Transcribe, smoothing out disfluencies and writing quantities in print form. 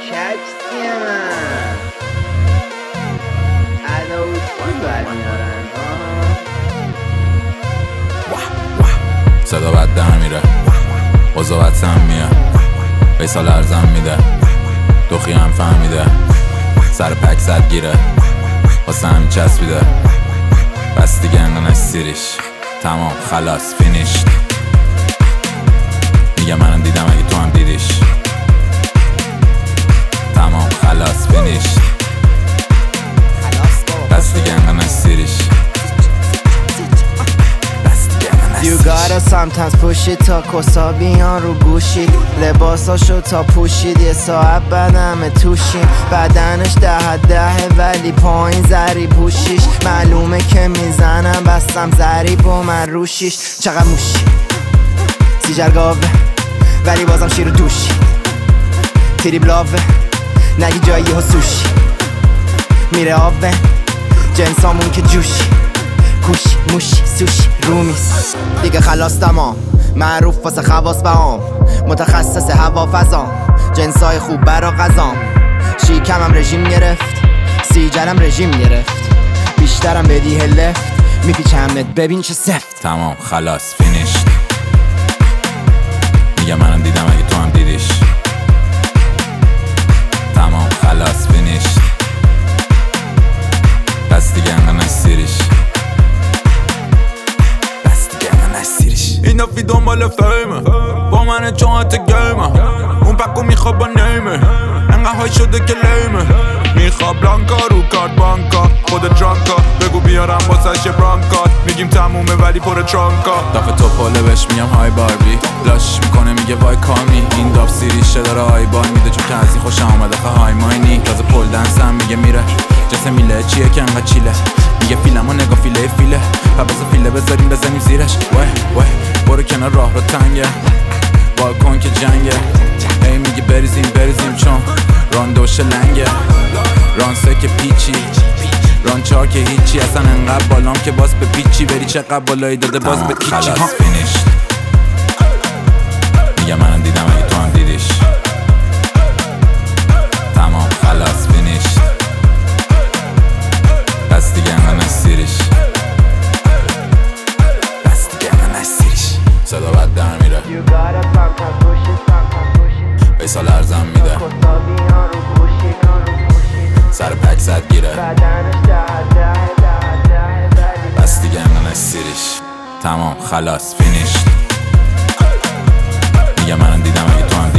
کچیم ادا و فون برمیارن صدا بد در میره قضاوت سم میه بیسال ارزم میده دوخی هم فهمیده سر پک زد گیره واسه همین چسبیده بس دیگه انقدر نشتیریش تمام خلاص فینیشت میگه منم دیدم اگه تو هم دیدیش تمام خلاص فینیشت بس دیگه انقدر نشتیریش You gotta sometimes push it تا کسا بیان رو گوشید لباساشو تا پوشید یه ساعت بعدمه توشیم بدنش 10 ولی پایین زری پوشیش معلومه که میزنم بستم زریب و من روشیش چقدر موشی سیجرگاوه ولی بازم شیر و دوشی تیری بلاوه نگی جایی ها سوشی میره آوه جنسامون که جوشی کوشی موشی سوشی رومیس دیگه خلاص تمام معروف واسه خواص بهام متخصص هوا فضام جنسای خوب برا غذام شیکمم رژیم گرفت سیجرم رژیم گرفت بیشترم بدی لفت میپیچمت ببین چه سفت تمام خلاص فینیشت میگه منم دیدم اگه تو هم دیدیش تمام خلاص فینیشت بس دیگه انقدر نشتیریش این دفعی دنبال فیمه با من چاهت گیمه اون پکو میخواب با نیمه انقدر های شده که لیمه میخواب بلانکا رو کارت بانکا خود درانکا بگو بیارم واسه برانکا میگیم تمومه ولی پر ترانکا دفعه تو پاله بهش میگم های باربی لاش میکنه میگه وای کامی این داف سیریشه داره های بار میده چون که از این خوشم اومده خواهی های ماینی تازه پل دنس هم میگه میره جسه میله چیه که انقدر چیله میگه فیلمو نگاه فیله پس فیله بذاریم بزنیم زیرش وای برو کنار راه رو تنگه بالکن که جنگه ای میگه بریزیم چون راندوش لنگه رانسه که پیچی رانچار که هیچی اصلا انقدر بالام که باز به پیچی بری چقدر بالایی داده باز به کیچی خلاص فینیشت میگه منم دیدم اگه تو هم دیدیش تمام خلاص فینیشت بس دیگه انقدر نشتیریش صدا بد در میره بیسال ارزم میده سر پک زد گیره بس دیگه انقدر نشتیریش تمام خلاص فینیشت میگه منم دیدم اگه تو هم